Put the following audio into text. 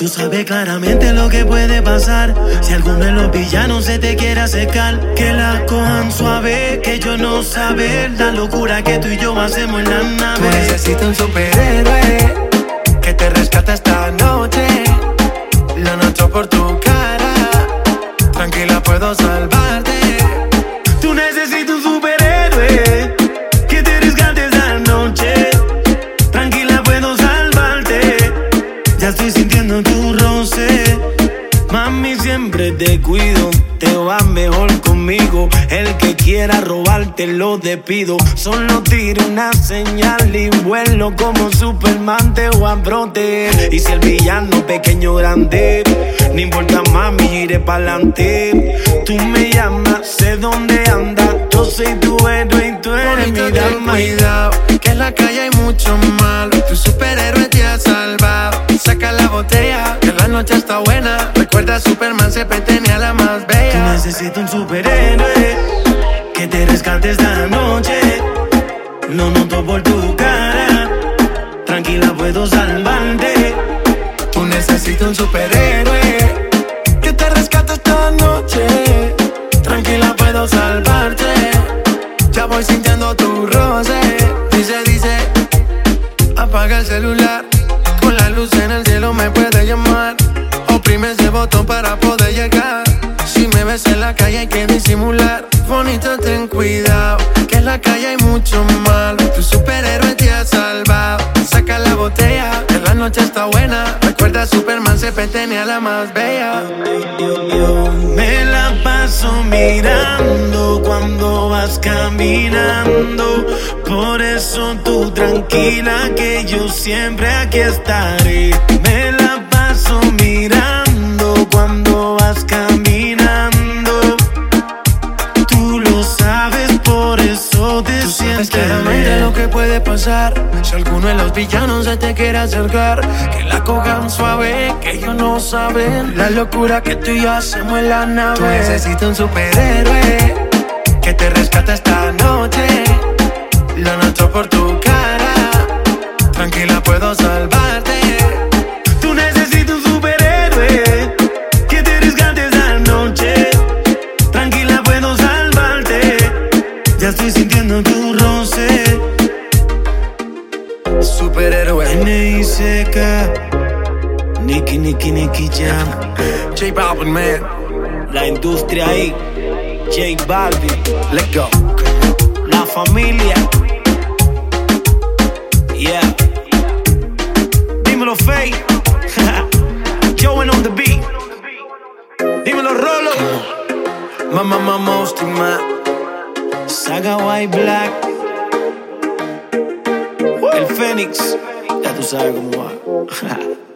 Tú sabes claramente lo que puede pasar si alguno de los villanos se te quiere acercar. Que la cojan suave, que yo no saber la locura que tú y yo hacemos en la nave. Tú necesitas un superhéroe que te rescate esta noche. Lo noto por tu cara, tranquila puedo salvarte. Tú necesitas un superhéroe que te rescate esta noche. Tranquila puedo salvarte. Ya estoy sintiendo tu roce. Mami, siempre te cuido, te va mejor conmigo. El que quiera robarte lo despido. Solo tiro una señal y vuelo como Superman, te voy a proteger. Y si el villano pequeño o grande, no importa mami, iré pa'lante. Tú me llamas, sé dónde andas. Yo soy tu héroe y tú eres mi dama. Cuidado, que en la calle hay mucho malo. Tu superhéroe te ha salvado. Saca la botella, que la noche está buena. Recuerda, Superman siempre tenía la más bella. Tú necesitas un superhéroe que te rescate esta noche. Lo noto por tu cara, tranquila puedo salvarte. Tú necesitas un superhéroe que te rescate esta noche. Tranquila puedo salvarte. Ya voy sintiendo tu roce. Dice, apaga el celular. Con la luz en el cielo me puede llamar. Oprime ese botón para poder llegar. Si me ves en la calle hay que disimular. Bonito, ten cuidado, que en la calle hay mucho malo. Tu superhéroe te ha salvado. Saca la botella, que la noche está buena. Recuerda, Superman siempre tenía la más bella. Yo me la paso mirando cuando vas caminando. Por eso tú tranquila que yo siempre aquí estaré. Me la paso mirando cuando vas caminando. Tú lo sabes, por eso te sientes claramente lo que puede pasar si alguno de los villanos se te quiere acercar. Que la cojan suave, que ellos no saben la locura que tú y yo hacemos en la nave. Tú necesitas un superhéroe que te rescate esta noche. Lo noto por tu cara, tranquila puedo salvarte. Tú necesitas un superhéroe que te rescate esta noche. Tranquila puedo salvarte. Ya estoy sintiendo tu roce. Superhéroe N.I.C.K. Nicky Jam. J Balvin, man. La industria ahí. J Balvin. Let's go. La familia. Yeah. Dímelo, Faye. Joey on the beat. Dímelo, Rolo. Mama Mosty, man. Saga White Black. El Fénix. Ya tú sabes cómo va.